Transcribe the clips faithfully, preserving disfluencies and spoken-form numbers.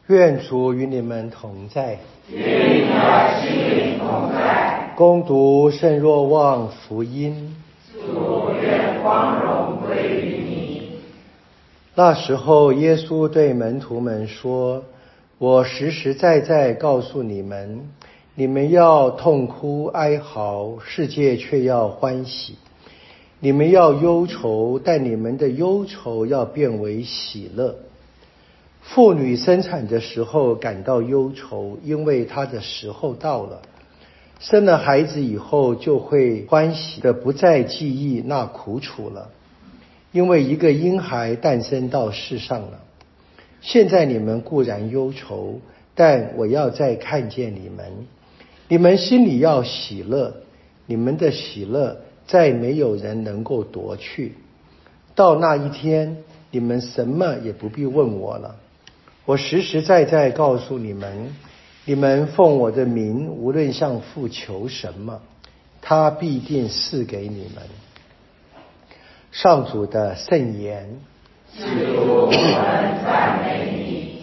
愿主与你们同在， 与你的心灵同在。 恭读圣若望福音。 主，愿光荣归于你。 那时候，耶稣对门徒们说：“我实实在在告诉你们，你们要痛哭哀嚎，世界却要欢喜；你们要忧愁，但你们的忧愁要变为喜乐。妇女生产的时候感到忧愁，因为她的时候到了；生了孩子以后，就会欢喜的不再记忆那苦楚了，因为一个婴孩诞生到世上了。现在你们固然忧愁，但我要再看见你们，你们心里要喜乐，你们的喜乐再没有人能够夺去。到那一天，你们什么也不必问我了。我实实在在告诉你们，你们奉我的名，无论向父求什么，他必定赐给你们。”上主的圣言。 主，我们赞美你。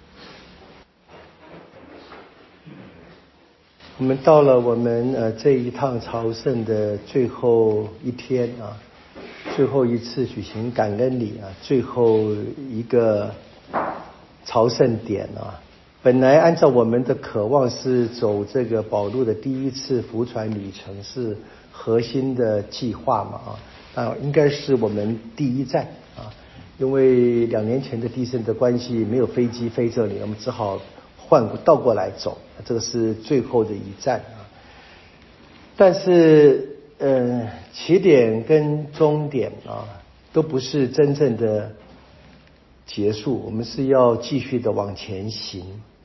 我们到了我们呃这一趟朝圣的最后一天啊，最后一次举行感恩礼啊，最后一个朝圣点啊。本来按照我们的渴望是走这个保禄的第一次福传旅程，是核心的计划嘛啊，啊应该是我们第一站啊，因为两年前的地震的关系，没有飞机飞这里，我们只好换倒过来走，这个是最后的一站啊。但是呃，起点跟终点啊，都不是真正的结束，我们是要继续的往前行。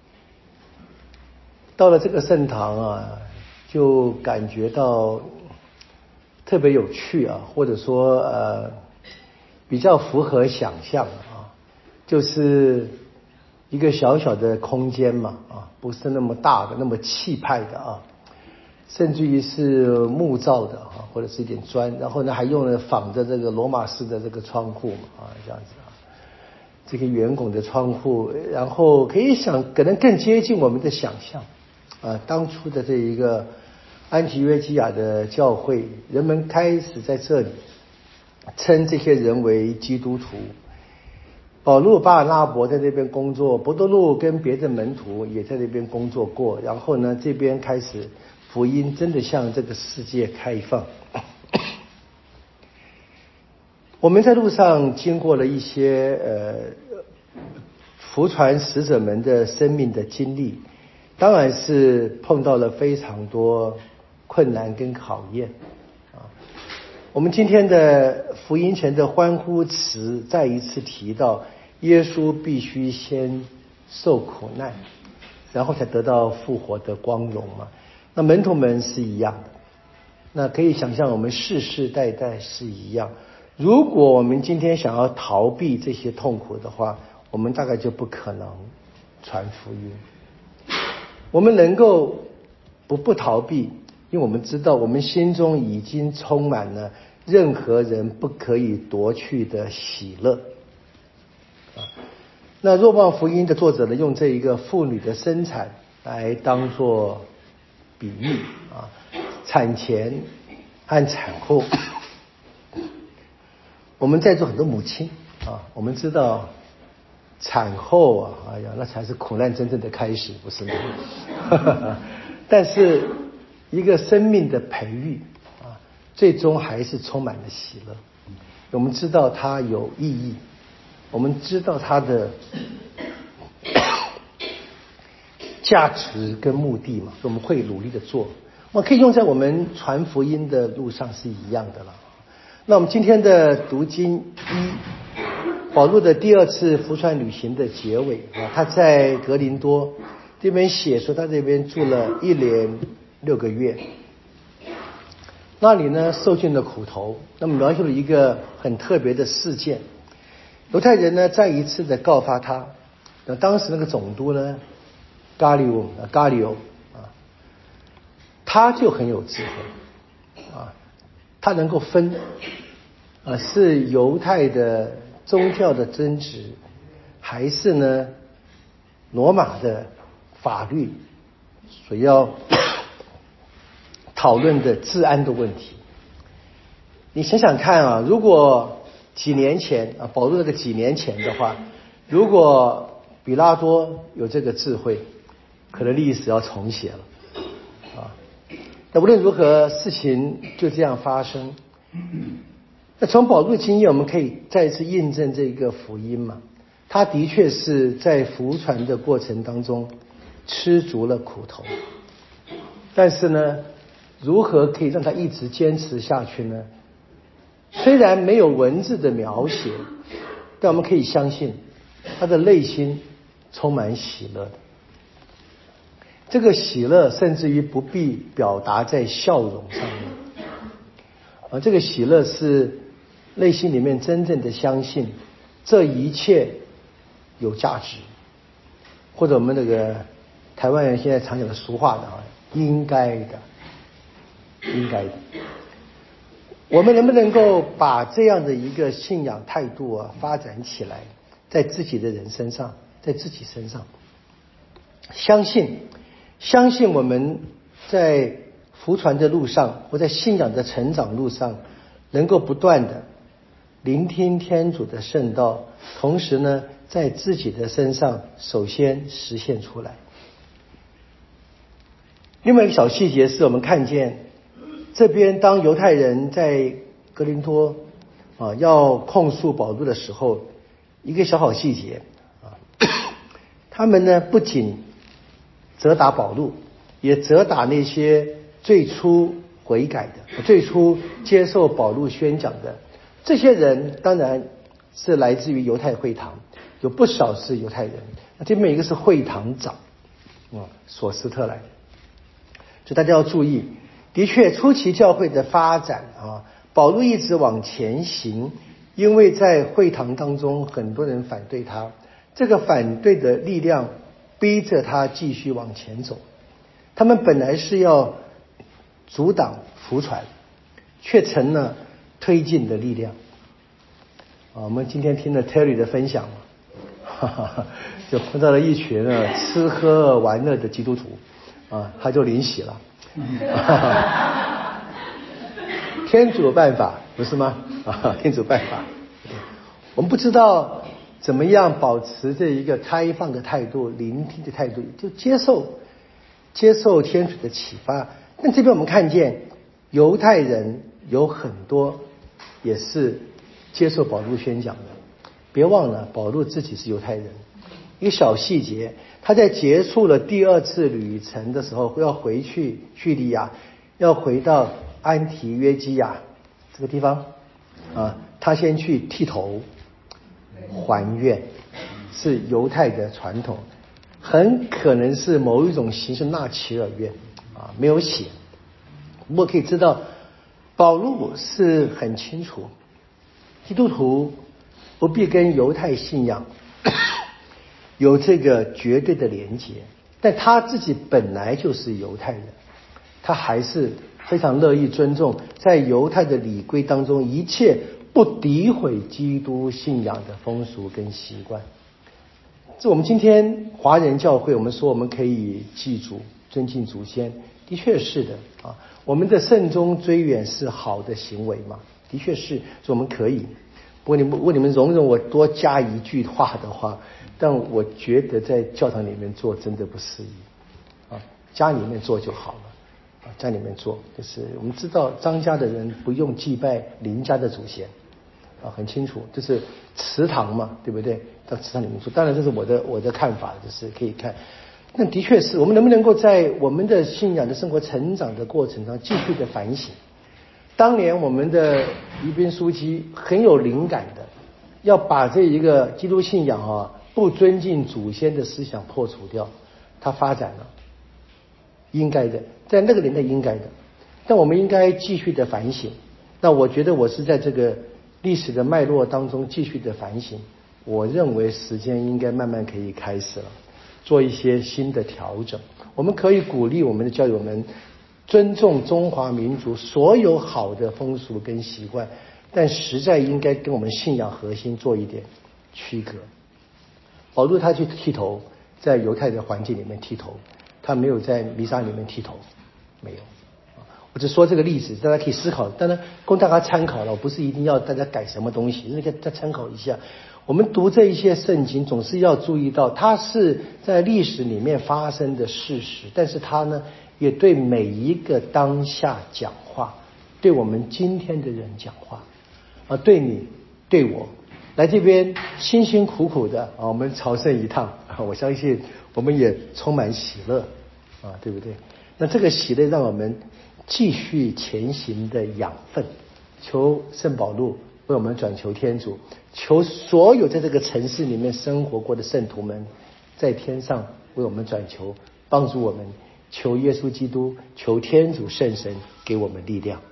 到了这个圣堂啊，就感觉到特别有趣啊，或者说呃比较符合想象啊，就是一个小小的空间嘛啊，不是那么大的，那么气派的啊，甚至于是木造的啊，或者是一点砖，然后呢还用了仿着这个罗马式的这个窗户嘛啊，这样子啊，这个圆拱的窗户，然后可以想可能更接近我们的想象啊，当初的这一个安提约基亚的教会，人们开始在这里称这些人为基督徒。保禄、巴尔纳伯在这边工作，伯多禄跟别的门徒也在这边工作过，然后呢，这边开始福音真的向这个世界开放。我们在路上经过了一些呃福传使者们的生命的经历，当然是碰到了非常多困难跟考验啊。我们今天的福音前的欢呼词再一次提到，耶稣必须先受苦难，然后才得到复活的光荣嘛。那门徒们是一样的，那可以想象我们世世代代是一样。如果我们今天想要逃避这些痛苦的话，我们大概就不可能传福音。我们能够不不逃避，因为我们知道我们心中已经充满了任何人不可以夺去的喜乐。那若望福音的作者呢，用这一个妇女的生产来当作比喻啊，产前和产后。我们在座很多母亲啊，我们知道产后啊，哎呀，那才是苦难真正的开始，不是吗？但是一个生命的培育啊，最终还是充满了喜乐。我们知道它有意义，我们知道它的价值跟目的嘛，我们会努力的做。我们可以用在我们传福音的路上是一样的了。那我们今天的读经一，保禄的第二次福传旅行的结尾啊，他在格林多这边写说，他这边住了一连六个月，那里呢受尽了苦头。那么描述了一个很特别的事件，犹太人呢再一次的告发他，那当时那个总督呢加里欧加里欧啊，他就很有智慧啊。他能够分啊，是犹太的宗教的争执，还是呢罗马的法律所要讨论的治安的问题。你想想看啊，如果几年前啊，保罗这个几年前的话，如果比拉多有这个智慧，可能历史要重写了啊。那无论如何，事情就这样发生。那从保罗的经验，我们可以再一次印证这个福音嘛？他的确是在服传的过程当中吃足了苦头，但是呢，如何可以让他一直坚持下去呢？虽然没有文字的描写，但我们可以相信他的内心充满喜乐的。这个喜乐甚至于不必表达在笑容上面，而这个喜乐是内心里面真正的相信这一切有价值，或者我们那个台湾人现在常讲的俗话的啊，应该的，应该的。我们能不能够把这样的一个信仰态度啊发展起来，在自己的人身上，在自己身上，相信相信我们在福传的路上，或在信仰的成长路上，能够不断的聆听天主的圣道，同时呢，在自己的身上首先实现出来。另外一个小细节是我们看见这边当犹太人在哥林多啊要控诉保罗的时候，一个小好细节啊，他们呢不仅责打保罗，也责打那些最初悔改的、最初接受保罗宣讲的这些人，当然是来自于犹太会堂，有不少是犹太人。那这边一个是会堂长啊，索斯特来，所以大家要注意。的确，初期教会的发展啊，保罗一直往前行，因为在会堂当中很多人反对他，这个反对的力量逼着他继续往前走。他们本来是要阻挡福传，却成了推进的力量。啊，我们今天听了 Terry 的分享，哈哈，就碰到了一群呢吃喝玩乐的基督徒，啊，他就临洗了。天主办法不是吗？啊，天主办法。我们不知道怎么样保持这一个开放的态度、聆听的态度，就接受接受天主的启发。但这边我们看见犹太人有很多也是接受保罗宣讲的。别忘了保罗自己是犹太人。一个小细节，他在结束了第二次旅程的时候，要回去叙利亚，要回到安提约基亚这个地方啊，他先去剃头还愿，是犹太的传统，很可能是某一种形式纳齐尔愿啊，没有写。不过可以知道，保罗是很清楚，基督徒不必跟犹太信仰有这个绝对的连结，但他自己本来就是犹太人，他还是非常乐意尊重在犹太的礼规当中一切不诋毁基督信仰的风俗跟习惯。这我们今天华人教会，我们说我们可以祭祖、尊敬祖先，的确是的啊。我们的慎终追远是好的行为嘛，的确是，所以我们可以。不过你们，如果你们容忍我多加一句话的话，但我觉得在教堂里面做真的不适宜啊，家里面做就好了啊，家里面做就是我们知道张家的人不用祭拜邻家的祖先啊，很清楚，就是祠堂嘛，对不对？到祠堂里面做，当然这是我的我的看法，就是可以看。那的确是我们能不能够在我们的信仰的生活成长的过程中继续的反省。当年我们的宜宾书记很有灵感的，要把这一个基督信仰啊不尊敬祖先的思想破除掉，他发展了，应该的，在那个年代应该的，但我们应该继续的反省。那我觉得我是在这个历史的脉络当中继续的反省，我认为时间应该慢慢可以开始了，做一些新的调整。我们可以鼓励我们的教友们尊重中华民族所有好的风俗跟习惯，但实在应该跟我们信仰核心做一点区隔。保罗他去剃头， 在犹太的环境里面剃头，他没有在弥撒里面剃头，没有。我只说这个例子，大家可以思考，当然供大家参考了，我不是一定要大家改什么东西，那个再参考一下。我们读这一些圣经，总是要注意到，它是在历史里面发生的事实，但是它呢，也对每一个当下讲话，对我们今天的人讲话，啊，对你，对我，来这边辛辛苦苦的啊，我们朝圣一趟啊，我相信我们也充满喜乐啊，对不对？那这个喜乐让我们继续前行的养分，求圣保禄为我们转求天主，求所有在这个城市里面生活过的圣徒们在天上为我们转求，帮助我们，求耶稣基督，求天主圣神给我们力量。